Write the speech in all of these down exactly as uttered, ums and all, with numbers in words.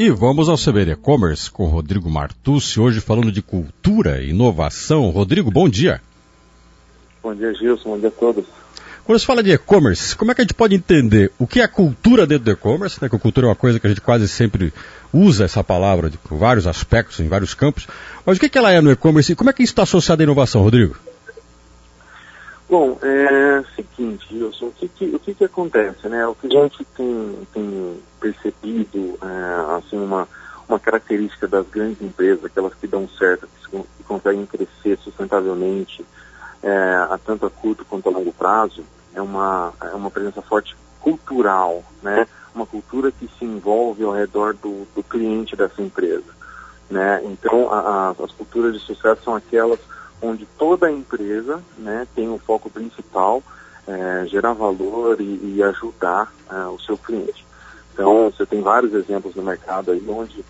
E vamos ao C B N E-Commerce com Rodrigo Martucci, hoje falando de cultura e inovação. Rodrigo, bom dia. Bom dia, Gilson, bom dia a todos. Quando se fala de e-commerce, como é que a gente pode entender o que é cultura dentro do e-commerce? Né? Que a cultura é uma coisa que a gente quase sempre usa essa palavra de, por vários aspectos, em vários campos. Mas o que, que ela é no e-commerce e como é que isso está associado à inovação, Rodrigo? Bom, é o seguinte, Gilson, o que, que, o que, que acontece, né? O que a gente tem, tem percebido, é, assim, uma, uma característica das grandes empresas, aquelas que dão certo, que, que conseguem crescer sustentavelmente, é, a tanto a curto quanto a longo prazo, é uma, é uma presença forte cultural, né? Uma cultura que se envolve ao redor do, do cliente dessa empresa, né? Então, a, a, as culturas de sucesso são aquelas onde toda a empresa, né, tem o foco principal, é, gerar valor e, e ajudar é, o seu cliente. Então, você tem vários exemplos no mercado aí onde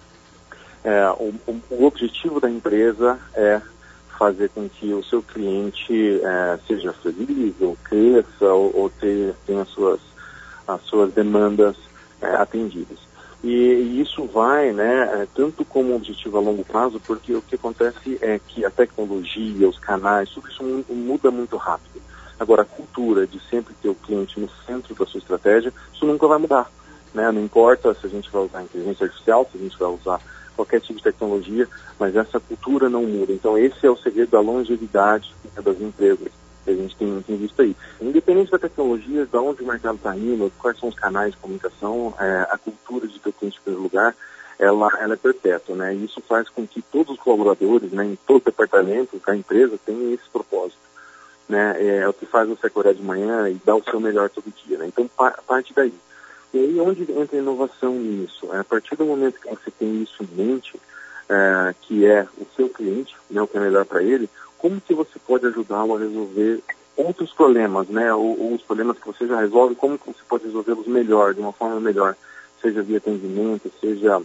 é, o, o objetivo da empresa é fazer com que o seu cliente é, seja feliz, ou cresça, ou, ou ter, tenha as suas, as suas demandas é, atendidas. E, e isso vai, né, é, tanto como objetivo a longo prazo, porque o que acontece é que a tecnologia, os canais, tudo isso muda muito rápido. Agora, a cultura de sempre ter o cliente no centro da sua estratégia, isso nunca vai mudar, né? Não importa se a gente vai usar inteligência artificial, se a gente vai usar qualquer tipo de tecnologia, mas essa cultura não muda. Então, esse é o segredo da longevidade das empresas que a gente tem, tem visto aí. Independente da tecnologia, de onde o mercado está indo, quais são os canais de comunicação, é, a cultura de ter o cliente em primeiro lugar, ela, ela é perpétua, né? E isso faz com que todos os colaboradores, né, em todo o departamento da empresa, tenham esse propósito, né? É, é o que faz você acordar de manhã e dar o seu melhor todo dia, né? Então, pa, parte daí. E aí, onde entra a inovação nisso? É, a partir do momento que você tem isso em mente, é, que é o seu cliente, né, o que é melhor para ele, como que você pode ajudá-lo a resolver outros problemas, né? Ou, ou os problemas que você já resolve, como que você pode resolvê-los melhor, de uma forma melhor, seja via atendimento, seja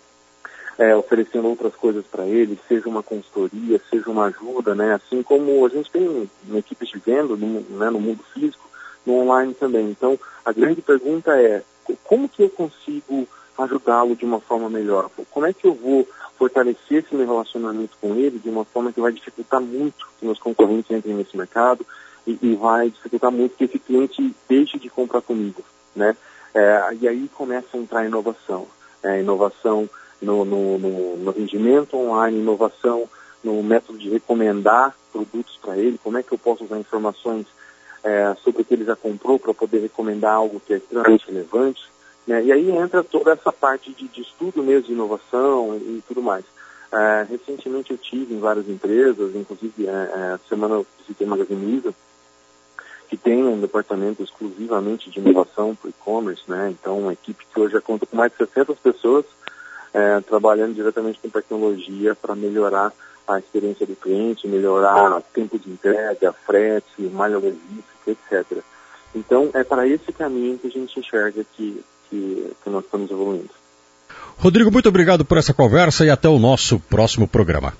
é, oferecendo outras coisas para ele, seja uma consultoria, seja uma ajuda, né? Assim como a gente tem uma equipe de venda, no, né, no mundo físico, no online também. Então, a grande pergunta é, como que eu consigo ajudá-lo de uma forma melhor? Como é que eu vou fortalecer esse meu relacionamento com ele de uma forma que vai dificultar muito que meus concorrentes entrem nesse mercado e, e vai dificultar muito que esse cliente deixe de comprar comigo, né? É, e aí começa a entrar a inovação. É, inovação no, no, no, no rendimento online, inovação no método de recomendar produtos para ele, como é que eu posso usar informações é, sobre o que ele já comprou para poder recomendar algo que é extremamente relevante. Né? E aí entra toda essa parte de, de estudo mesmo, de inovação e, e tudo mais. É, recentemente eu tive em várias empresas, inclusive é, é, semana eu visitei a Magazine Luiza, que tem um departamento exclusivamente de inovação para e-commerce, né? Então uma equipe que hoje já conta com mais de sessenta pessoas é, trabalhando diretamente com tecnologia para melhorar a experiência do cliente, melhorar tempo de entrega, frete, malha logística, etcétera. Então é para esse caminho que a gente enxerga que Que, que nós estamos evoluindo. Rodrigo, muito obrigado por essa conversa e até o nosso próximo programa.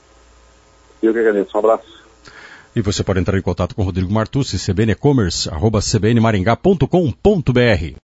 Eu que agradeço, um abraço. E você pode entrar em contato com o Rodrigo Martucci, C B N E-Commerce, arroba c b n maringá ponto com ponto b r.